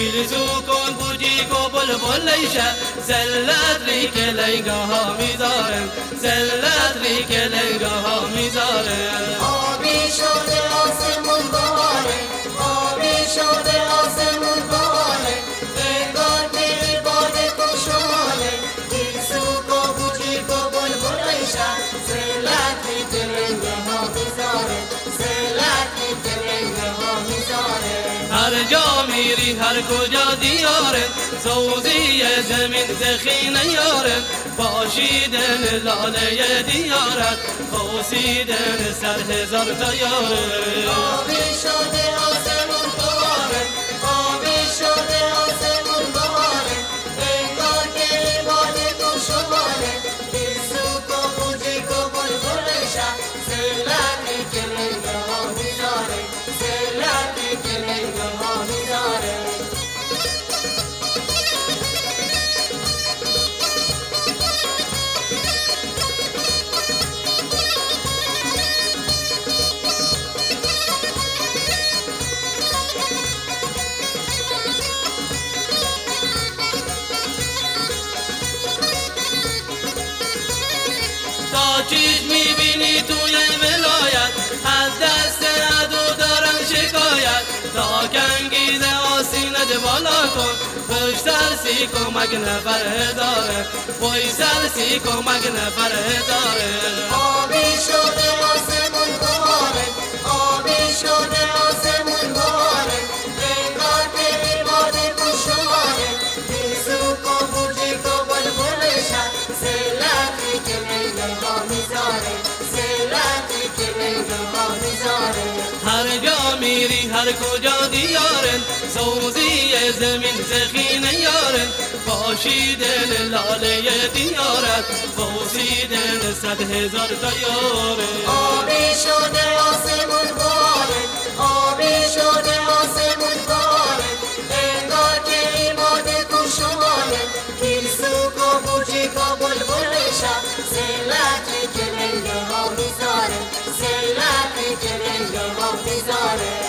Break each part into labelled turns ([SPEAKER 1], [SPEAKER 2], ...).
[SPEAKER 1] فیلزو کن بودی کو بلبل لیشه زلت ری که لنگه ها میذارن زلت ری که لنگه ها میذارن
[SPEAKER 2] آبی شده آسمون باره آبی شده آسمون باره انگار که باد کشماله فیلزو کن بودی کو بلبل لیشه زلت ری که لنگه ها میذاره زلت ری که لنگه ها میذاره
[SPEAKER 1] هر جا میری هر کجا دیارن سوزی زمین زخینه یارن پاشیدن لاله دیارت خوسیدن سر هزار تا یارن
[SPEAKER 2] آبی شده آسمون باره آبی شده آسمون باره انگار که باد کشماله فیلزو کو بودی کو بلبل لیشه زلتی که لنگه ها میذاره زلتی که لنگه ها میذاره
[SPEAKER 1] تا چیش میبینی توی ولایت از دست عدو دارن شکایت تا کنگید آسینت بالا کن پشت سرسی کمک نفره داره پای سرسی کمک نفره داره
[SPEAKER 2] آبی شده آسمون باره آبی شده آسمون باره انگار که باد کشماله فیلزو کو بودی کو بلبل لیشه زلتی که لنگه ها میذاره زلتی که لنگه ها میذاره
[SPEAKER 1] هر جا میری هر کجا دیارن سوزی زمین زخینه یارن پاشیدن لاله دیارت خوسیدن صد هزار تا یارن
[SPEAKER 2] آبی شده آسمون باره آبی شده آسمون باره انگار که باد کشماله فیلزو کو بودی کو بلبل لیشه زلتی که لنگه ها میذاره زلتی که لنگه ها میذاره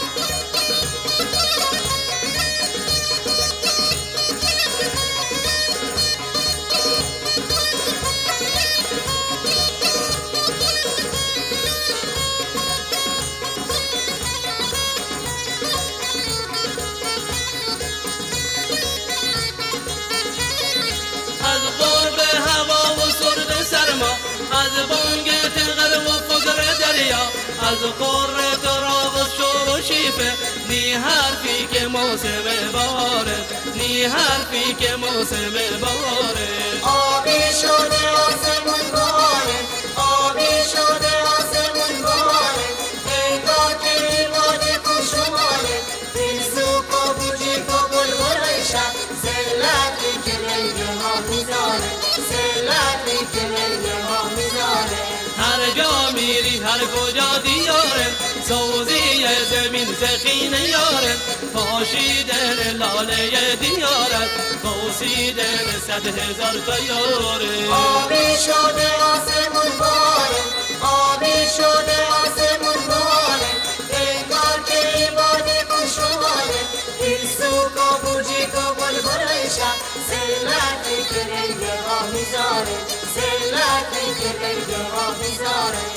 [SPEAKER 1] از قرب هوا و سرد سرما از بانگ تغر و فقر دریا از قره تراب و شور و شیفه نی حرفی که موسم بهاره نی حرفی که موسم بهاره
[SPEAKER 2] آبی شده آسمون باره آبی شده آسمون باره انگار که باد کشماله فیلزو کو بودی کو بلبل لیشه زلتی که لنگه ها میذاره زلتی که لنگه ها میذاره
[SPEAKER 1] هر جا میری هر کجا دیارن سوزی زمین زخینه یارن پاشیدن لاله دیارت خوسیدن صد هزار تا یارن
[SPEAKER 2] آبی شده آسمون باره آبی شده آسمون باره انگار که باد کشماله فیلزو کو بودی کو بلبل لیشه زلتی که لنگه ها میذاره زلتی که لنگه ها میذاره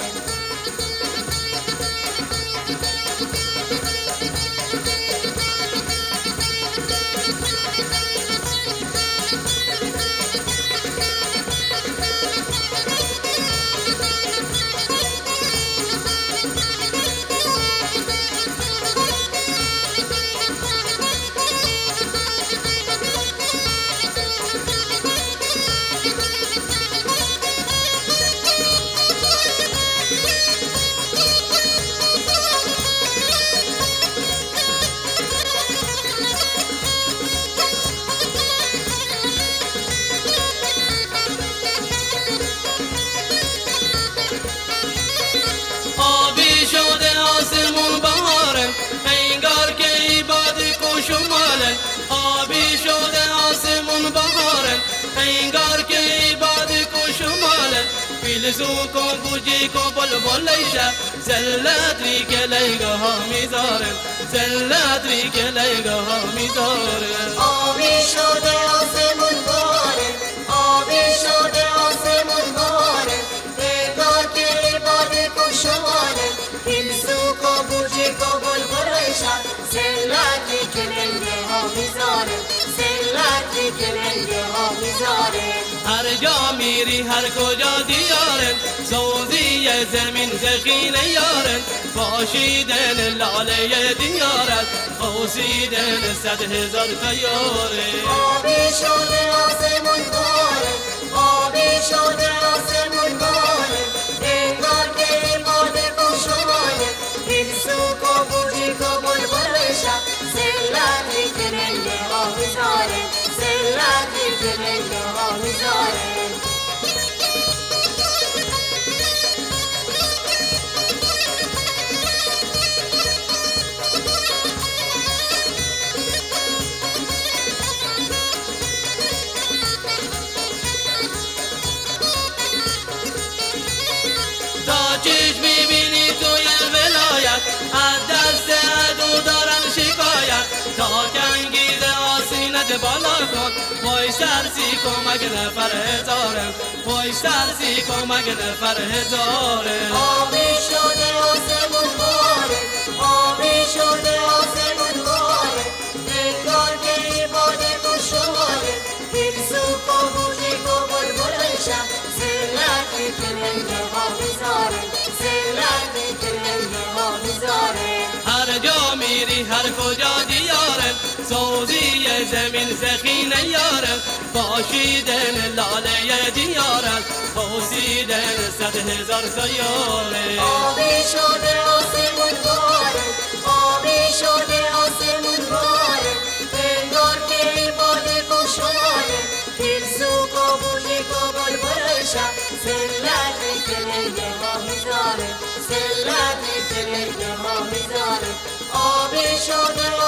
[SPEAKER 1] شمالن آبی شده آسمون بهارن انگار که باد کو شمالن فیلزو کو بوجی کو بلبل لیشه زلت ری که لیگه ها میذارن زلت ری که لیگه ها میذارن
[SPEAKER 2] آبی شده آسمون باره آبی شده آسمون باره انگار که باد کشاره فیلسوف و بوجیک و بلبلشن زلتی که لیگه ها میذاره زلتی که لیگه ها میذاره
[SPEAKER 1] هر جا میری هر کجا دیارن سوزی زمین زخینه یارن پاشیدن لاله دیارت خوزیدن 100,000 تیاره
[SPEAKER 2] آبی شده آسمون باره آبی شده آسمون باره انگار که باد کشاره فیلسوف و بوجیک و بلبلشن زلتی که لیگه ها میذاره زلتی که لیگه ها میذاره
[SPEAKER 1] چشم میبینی توی ولایت از دست عدو دارن شکایت تا کنگیز آسینت بالا کن پای سرسی کمک نفر هزارم پای سرسی کمک نفر هزارم
[SPEAKER 2] آبی شده آسمون باره آبی شده آسمون باره انگار که باد کشاره فیلسوف و بوجیک و بلبلشن زلتی که لیگه ها میذاره زلتی که لیگه ها میذاره
[SPEAKER 1] هر جا میری هر کجا دیارن سوزی زمین زخینه یارن پاشیدن لاله دیارن خوزیدن 100,000 سیاره
[SPEAKER 2] آبی شده آسمون باره آبی شده آسمون باره انگار که باد کشاره فیلسوف و بوجیک و بلبلشن زلتی که لیگه ها میذاره زلتی که لیگه ها میذاره آبی شده